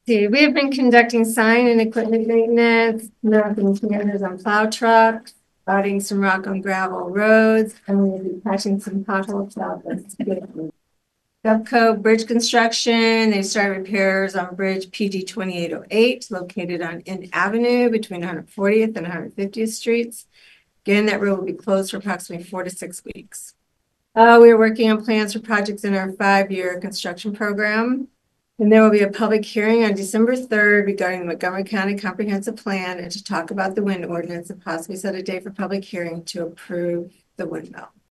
See, we have been conducting sign and equipment maintenance, conducting tenders on plow trucks, routing some rock on gravel roads, and we'll be patching some potholes out. Gulfco Bridge Construction, they started repairs on Bridge PG 2808, located on N Avenue between 140th and 150th Streets. Again, that road will be closed for approximately 4 to 6 weeks. We are working on plans for projects in our 5-year construction program. And there will be a public hearing on December 3rd regarding the Montgomery County Comprehensive Plan and to talk about the wind ordinance and possibly set a date for public hearing to approve the windmill.